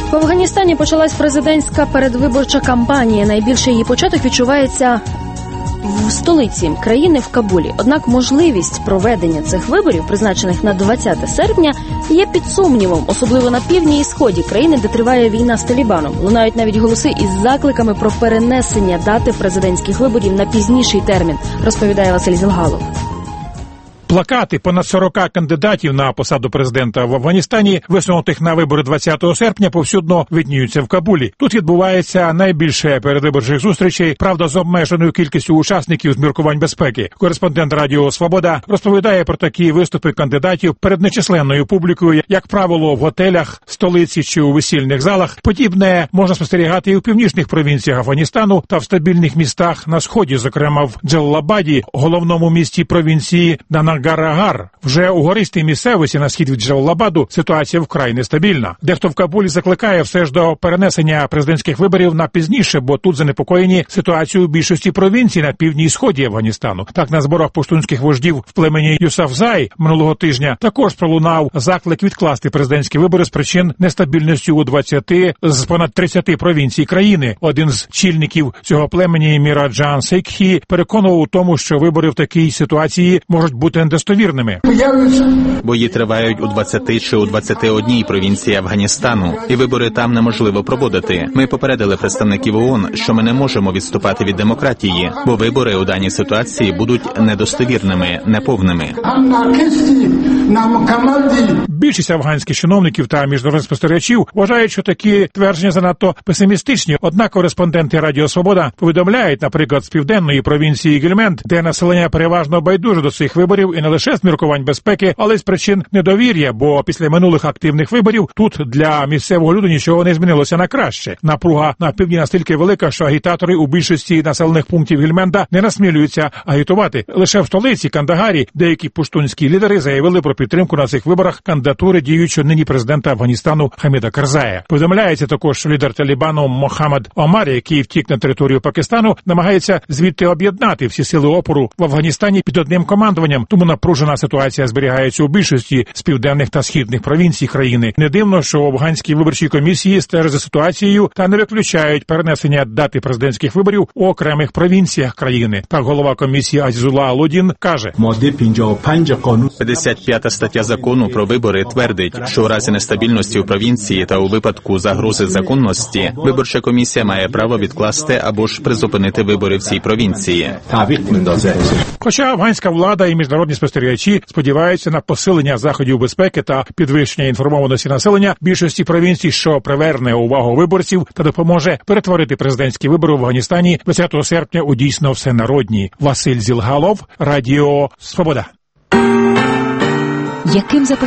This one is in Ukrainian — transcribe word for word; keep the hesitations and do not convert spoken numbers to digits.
В Афганістані почалась президентська передвиборча кампанія. Найбільше її початок відчувається в столиці країни, в Кабулі. Однак можливість проведення цих виборів, призначених на двадцяте серпня, є під сумнівом, особливо на півдні і сході країни, де триває війна з Талібаном. Лунають навіть голоси із закликами про перенесення дати президентських виборів на пізніший термін, розповідає Василь Зілгалов. Плакати понад сорока кандидатів на посаду президента в Афганістані, висунутих на вибори двадцятого серпня, повсюдно видніються в Кабулі. Тут відбувається найбільше передвиборчих зустрічей, правда, з обмеженою кількістю учасників з міркувань безпеки. Кореспондент Радіо Свобода розповідає про такі виступи кандидатів перед нечисленною публікою, як правило, в готелях, столиці чи у весільних залах. Подібне можна спостерігати і у північних провінціях Афганістану та в стабільних містах на сході, зокрема в Джалалабаді, головному місті провінції Нангаргар. Вже у гористій місцевості на схід від Джалалабаду ситуація вкрай нестабільна. Дехто в Кабулі закликає все ж до перенесення президентських виборів на пізніше, бо тут занепокоєні ситуацією у більшості провінцій на півдні і сході Афганістану. Так, на зборах пуштунських вождів в племені Юсафзай минулого тижня також пролунав заклик відкласти президентські вибори з причин нестабільності у двадцяти з понад тридцяти провінцій країни. Один з чільників цього племені, Міраджан Сейкхі, переконував у тому, що вибори в такій ситуації можуть бути недостовірними. Бої тривають у двадцяти чи у двадцяти одній провінції Афганістану, і вибори там неможливо проводити. Ми попередили представників ООН, що ми не можемо відступати від демократії, бо вибори у даній ситуації будуть недостовірними, неповними. Більшість афганських чиновників та міжнародних спостерігачів вважають, що такі твердження занадто песимістичні. Однак кореспонденти Радіо Свобода повідомляють, наприклад, з південної провінції Гельманд, де населення переважно байдуже до цих виборів і не лише з міркувань безпеки, але й з причин недовір'я, бо після минулих активних виборів тут для місцевого люду нічого не змінилося на краще. Напруга на півдні настільки велика, що агітатори у більшості населених пунктів Гельманда не насмілюються агітувати. Лише в столиці Кандагарі деякі пуштунські лідери заявили про підтримку на цих виборах кандидатури діючого нині президента Афганістану Хаміда Карзая. Повідомляється також, що лідер Талібану Мохаммед Омар, який втік на територію Пакистану, намагається звідти об'єднати всі сили опору в Афганістані під одним командуванням. Тому напружена ситуація зберігається у більшості з південних та східних провінцій країни. Не дивно, що в афганській виборчій комісії стежать за ситуацією та не виключають перенесення дати президентських виборів у окремих провінціях країни. Так голова комісії Азізулла Алудін каже: п'ятдесят п'ята стаття закону про вибори твердить, що у разі нестабільності у провінції та у випадку загрози законності виборча комісія має право відкласти або ж призупинити вибори в цій провінції. Хоча афганська влада і міжнародні спостерігачі сподіваються на посилення заходів безпеки та підвищення інформованості населення більшості провінцій, що приверне увагу виборців та допоможе перетворити президентські вибори в Афганістані двадцятого серпня у дійсно всенародні. Василь Зілгалов, Радіо Свобода. Яким